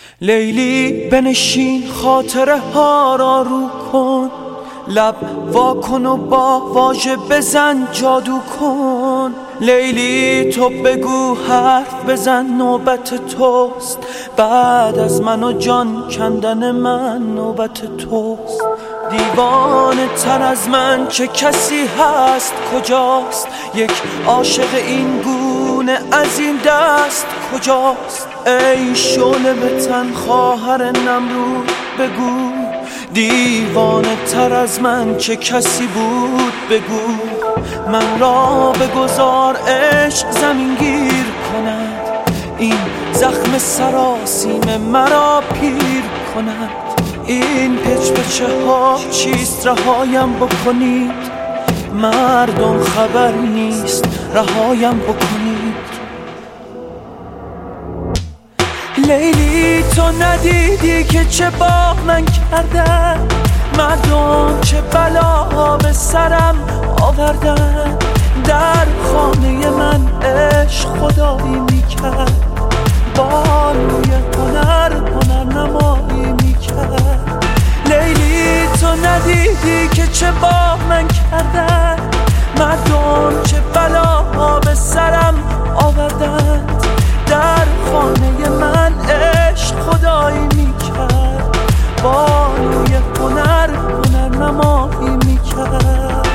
لیلی بنشین خاطره ها را رو کن، لب وا کن و با واژه بزن جادو کن. لیلی تو بگو حرف بزن نوبت توست، بعد از من و جان کندن من نوبت توست. دیوانه تر از من چه کسی هست کجاست؟ یک عاشق این گونه از این دست کجاست؟ ای شعله به تن خواهر نمرود بگو، دیوانه تر از من چه کسی بود بگو. من را بگذار عشق زمین گیر کند، این زخم سراسیم مرا پیر کند. این پچ پچه ها چیست رهایم بکنید، مردم خبر نیست رهایم بکنید. لیلی تو ندیدی که چه با من کردن، مردم چه بلا به سرم آوردن. در خانه من عشق خدایی میکرد، بانوی هنر نمایی میکرد. لیلی تو ندیدی که چه با من کردن، مردم چه بلا به سرم آوردن. در خانه من عشق خدایی میکرد، بانوی هنر نمایی میکرد.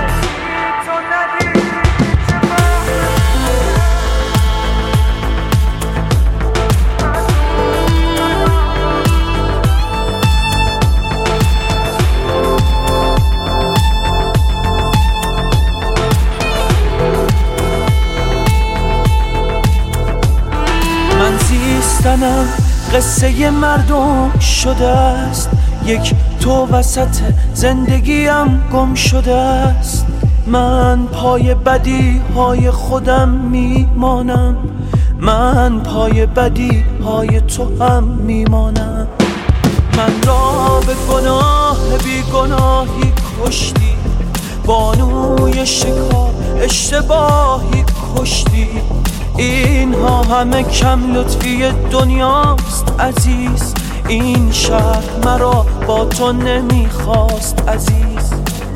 زیستنم قصه مردم شده است، یک تو وسط زندگیم گم شده است. من پای بدی های خودم میمانم، من پای بدی های تو هم میمانم. من را به گناه بی گناهی کشتی، بانوی شکار اشتباهی کشتی. اینها همه کم لطفی دنیاست عزیز، این شهر مرا با تو نمیخواست عزیز.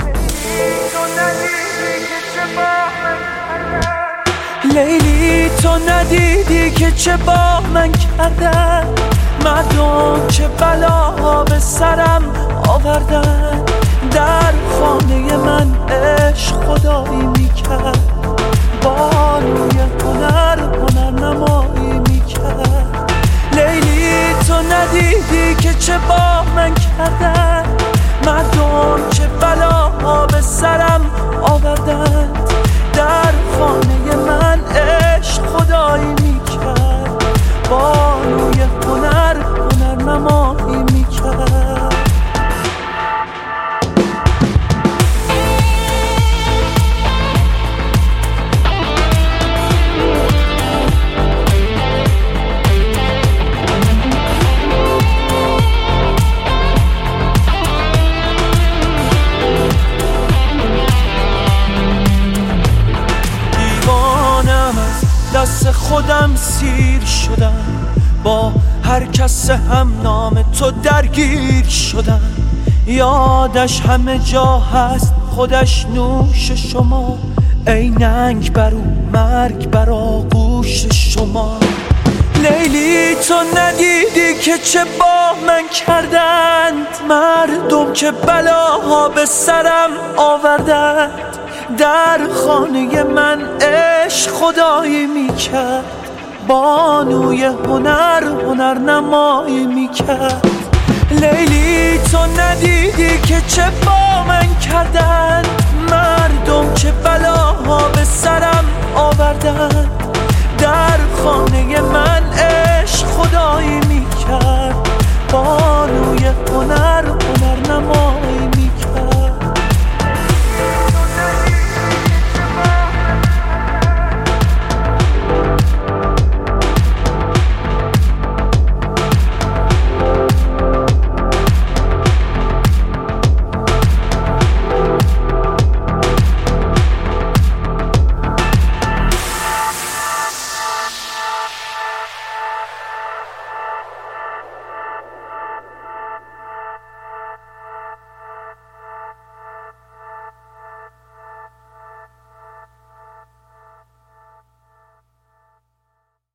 لیلی تو ندیدی که چه با من کردن، مردم چه بلا به سرم آوردن. در خانه من عشق خدایی میکرد، بانوی هنر نمایی میکرد. لیلی تو ندیدی که چه با من کردن، مردم چه بلا به سرم آوردن. در خانه من عشق خدایی میکرد، بانوی هنر نمایی میکرد. دست خودم سیر شدم، با هر کس هم نام تو درگیر شدم. یادش همه جا هست خودش نوش شما، ای ننگ بر او مرگ بر آغوش شما. لیلی تو ندیدی که چه با من کردند، مردم که بلاها به سرم آوردند. در خانه من عشق خدایی میکرد، بانوی هنر نمایی میکرد. لیلی تو ندیدی که چه با من کردن، مردم چه بلاها به سرم آوردن. در خانه